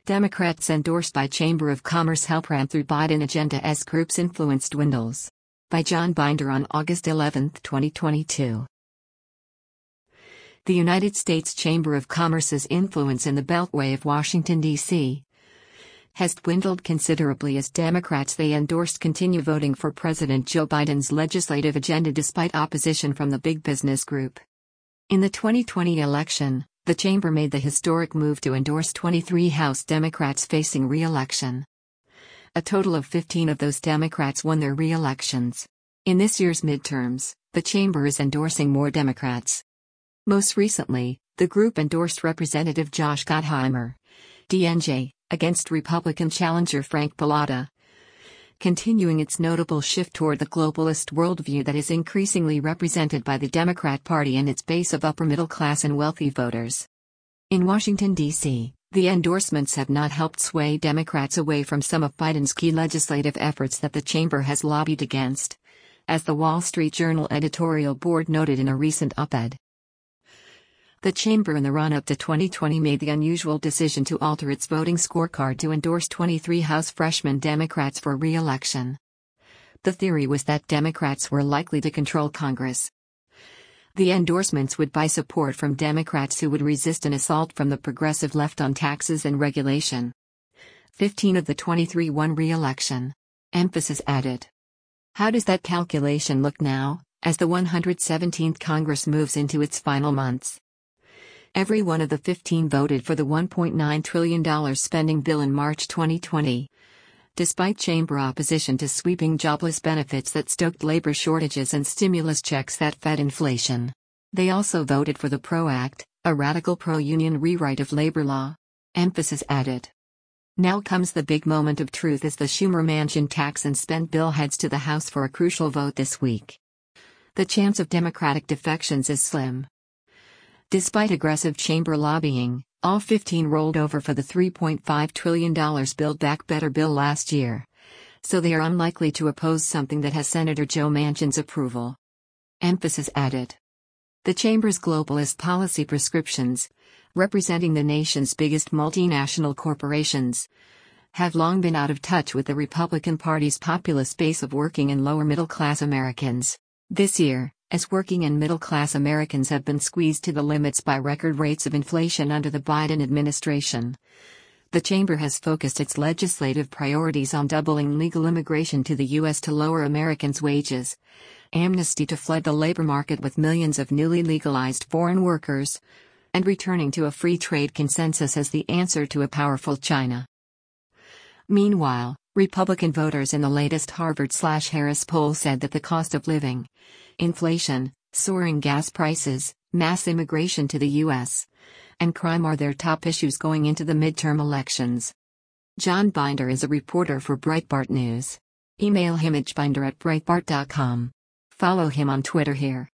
Democrats endorsed by Chamber of Commerce help ram through Biden agenda as group's influence dwindles. By John Binder on August 11, 2022. The United States Chamber of Commerce's influence in the Beltway of Washington, D.C. has dwindled considerably as Democrats they endorsed continue voting for President Joe Biden's legislative agenda despite opposition from the big business group. In the 2020 election, the chamber made the historic move to endorse 23 House Democrats facing re-election. A total of 15 of those Democrats won their re-elections. In this year's midterms, the chamber is endorsing more Democrats. Most recently, the group endorsed Representative Josh Gottheimer, DNJ, against Republican challenger Frank Pallotta, continuing its notable shift toward the globalist worldview that is increasingly represented by the Democrat Party and its base of upper-middle-class and wealthy voters. In Washington, D.C., the endorsements have not helped sway Democrats away from some of Biden's key legislative efforts that the chamber has lobbied against, as the Wall Street Journal editorial board noted in a recent op-ed. The chamber in the run-up to 2020 made the unusual decision to alter its voting scorecard to endorse 23 House freshman Democrats for re-election. The theory was that Democrats were likely to control Congress. The endorsements would buy support from Democrats who would resist an assault from the progressive left on taxes and regulation. 15 of the 23 won re-election. Emphasis added. How does that calculation look now, as the 117th Congress moves into its final months? Every one of the 15 voted for the $1.9 trillion spending bill in March 2020. Despite chamber opposition to sweeping jobless benefits that stoked labor shortages and stimulus checks that fed inflation. They also voted for the PRO Act, a radical pro-union rewrite of labor law. Emphasis added. Now comes the big moment of truth as the Schumer-Manchin tax and spend bill heads to the House for a crucial vote this week. The chance of Democratic defections is slim. Despite aggressive chamber lobbying, all 15 rolled over for the $3.5 trillion Build Back Better bill last year. So they are unlikely to oppose something that has Senator Joe Manchin's approval. Emphasis added. The chamber's globalist policy prescriptions, representing the nation's biggest multinational corporations, have long been out of touch with the Republican Party's populist base of working and lower middle-class Americans. This year, as working and middle-class Americans have been squeezed to the limits by record rates of inflation under the Biden administration, the chamber has focused its legislative priorities on doubling legal immigration to the U.S. to lower Americans' wages, amnesty to flood the labor market with millions of newly legalized foreign workers, and returning to a free trade consensus as the answer to a powerful China. Meanwhile, Republican voters in the latest Harvard/Harris poll said that the cost of living, inflation, soaring gas prices, mass immigration to the U.S., and crime are their top issues going into the midterm elections. John Binder is a reporter for Breitbart News. Email him at binder@breitbart.com. Follow him on Twitter here.